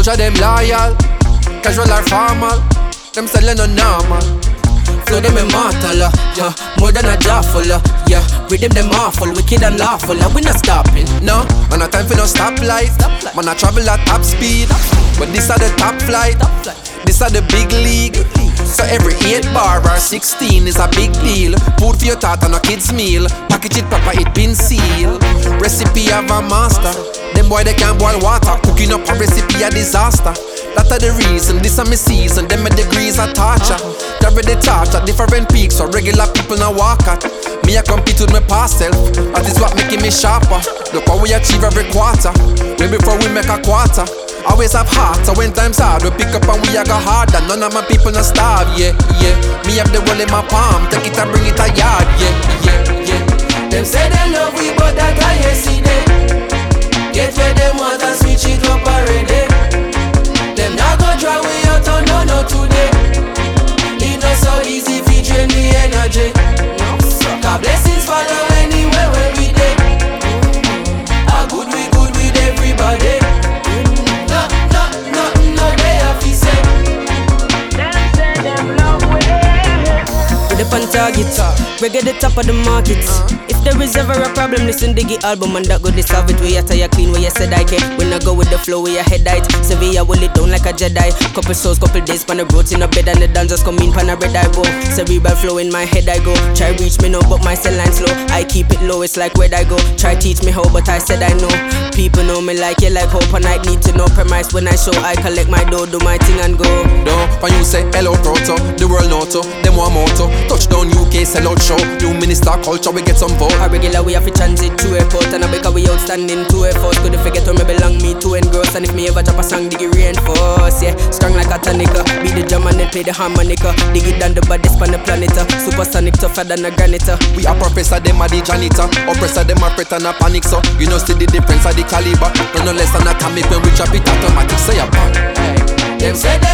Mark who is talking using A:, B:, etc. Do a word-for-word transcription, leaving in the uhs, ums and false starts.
A: Exposure them loyal, casual or formal. Them selling no normal. Flow them immortal, uh, yeah. More than a jawful, uh, yeah. Rhythm them awful, wicked and lawful, uh, we not stopping, no. Man a time for no stoplight. Man a travel at top speed, but this are the top flight. This are the big league. So every eight bar or sixteen is a big deal. Food for your thought and a kid's meal. Package it proper, it been sealed. Recipe of a master. Them boy they can't boil water. Cooking up a recipe a disaster. That are the reason, this are my season. Them my degrees are torture. Carry the torch at different peaks so regular people now walk at. Me I compete with my past self. That is what making me sharper. Look how we achieve every quarter. Way before we make a quarter. Always have heart, so when times hard, we pick up and we a go harder. None of my people not starve, yeah, yeah. Me have the roll in my palm, take it and bring it a yard, yeah, yeah, yeah. Them say they love we, but that I yesterday. Get where them want and switch it up already. Them not go draw we out on no, no today. It not so easy if you drain the energy. God blessings follow anywhere where we dey. How good we good with everybody.
B: On target, reggae the top of the market. If there is ever a problem, listen Diggy album and that go dissolve it. We attire clean, where you said I can. When I go with the flow, where your head height. Sevilla will it down like a Jedi. Couple souls, couple days, pan the roads in a bed and the dancers come in, pan a red eye bow. Cerebral flow in my head I go. Try reach me now, but my cell line slow. I keep it low, it's like where I go. Try teach me how, but I said I know. People know me like you like hope, and I need to know premise when I show. I collect my dough, do my thing and go.
A: No, when you say hello proto, the world noto, them one motto. Touchdown U K, sell out show. New minister culture, we get some vote.
B: A regular we have to transit to airport, and I because we outstanding to effort. Couldn't forget where me belong, me to engross. And if me ever drop a song, Diggy reinforce, yeah. Strong like a tonica, be the drum and then play the harmonica. Diggy down the baddest on the planet, supersonic tougher than a granite.
A: We are professor, them are the janitor. Oppressor, them are fret and a panic, so you know see the difference of the caliber. No no less than atomic when we drop it automatic, say a bang.
B: Them say they